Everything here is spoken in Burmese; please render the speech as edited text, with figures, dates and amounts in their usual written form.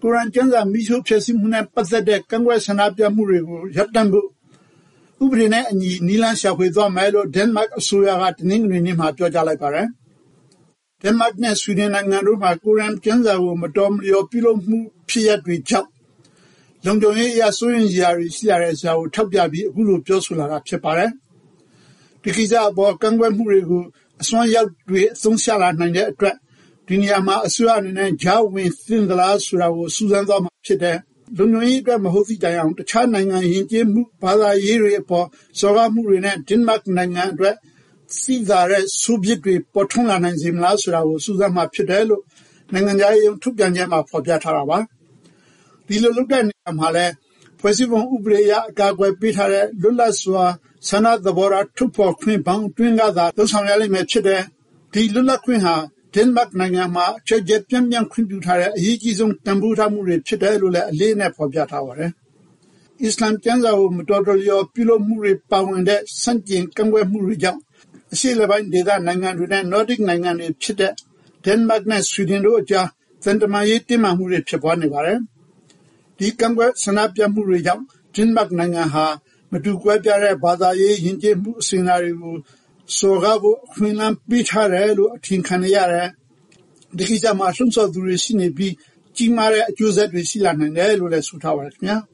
ကုရ်အာန်ကျမ်းစာမိရှုဖျက်ဆီးမှုနဲ့ပတ်သက်တဲ့ကန့်ကွက်ဆန္ဒပြမှုတွေကိုရပ်တန့်ဖို့ဥပဒေနဲ့အညီနီလန်းရှာဖွေသွားမယ်လို့ဒိန်းမတ်အစိုးရကတနင်္ဂနွေနေ့မှာပြောကြားလိုက်ပါတယ်။ဒိန်းမတ်နဲ့ဆွီဒင်နိုင်ငံတို့မှာကုရ်အာန်ကျမ်းစာကိုမတော်မလျော်ပြုလုပ်မှုဖြစ်ရပ်တွေကြောင့်လုံခြုံရေးအရစိုးရိမ်စရာတွေရှိရတဲ့ဇာကိုထောက်ပြပြီးအခုလိုပြောဆိုလာတာဖြစ်ပါတယ်။ဒီကိစ္စအပေါ်ကန့်ကွက်မှုတွေကိုအစွမ်းရောက်တွေအသုံးချလာနိုင်တဲ့အတွက်ဒီနေရာမှာအစိုးရအနေနဲ့ဂျာဝင်သင့်သလားဆိုတာကိုစူးစမ်းသွားမှာဖြစ်တယ်။လုံခြုံရေးအတွက်မဟုတ်သည့်တိုင်အောင်တခြားနိုင်ငံယဉ်ကျေးမှုဘာသာရေးတွေအပေါ်စော်ကားမှုတွေနဲ့ဒိန်းမတ်နိုင်ငံအတွက်စီးသာတဲ့ဆိုဗီယက်တွေပေါ်ထွန်းလာနိုင်စေမလားဆိုတာကိုစူးစမ်းမှာဖြစ်တယ်လို့နိုင်ငံခြားရေးထုတ်ပြန်ချက်မှာဖော်ပြထားတာပါ။ဒီလိုလုပ်တဲ့နေရာမှာလဲဖွဲ့စည်းပုံဥပဒေအရအကာအကွယ်ပေးထားတဲ့လွတ်လပ်စွာဆန္ဒသဘောထားထုတ်ဖော်ခွင့်ပေါင်းတွင်းကသာလှုပ်ဆောင်ရလိမ့်မယ်ဖြစ်တယ်။ဒီလွတ်လပ်ခွင့်ဟာဒိန်းမတ်နိုင်ငံမှာကျယ်ကျယ်ပြန့်ပြန့်ခွင့်ပြုထားတဲ့အရေးကြီးဆုံးတန်ဖိုးထားမှုတွေဖြစ်တယ်လို့လည်းအလေးနဲ့ဖော်ပြထားပါတယ်။အစ္စလာမ်ကျမ်းစာကိုမတော်တလျော်ပြုလုပ်မှုတွေပါဝင်တဲ့စန့်ကျင်ကန့်ကွက်မှုတွေကြောင့်အရှေ့လက်ပိုင်းဒေသနိုင်ငံတွေနဲ့နော်ဒစ်နိုင်ငံတွေဖြစ်တဲ့ဒိန်းမတ်နဲ့ဆွီဒင်တို့အကြားသံတမန်ရေးတင်းမာမှုတွေဖြစ်ပွားနေပါတယ်။ဒီကန့်ကွက်ဆန္ဒပြမှုတွေကြောင့်ဒိန်းမတ်နိုင်ငံဟာမတူကွဲပြားတဲ့ဘာသာရေးယဉ်ကျေးမှုအစဉ်အလာတွေကိုစော်ကားဖို့အခွင့်အလမ်းပေးထားတယ်လို့အထင်ခံရတယ်။ဒီကိစ္စမှာလှုံ့ဆော်သူတွေရှိနေပြီးကြီးမားတဲ့အကျိုးဆက်တွေရှိလာနိုင်တယ်လို့လည်းဆိုထားပါတယ်ခင်ဗျာ။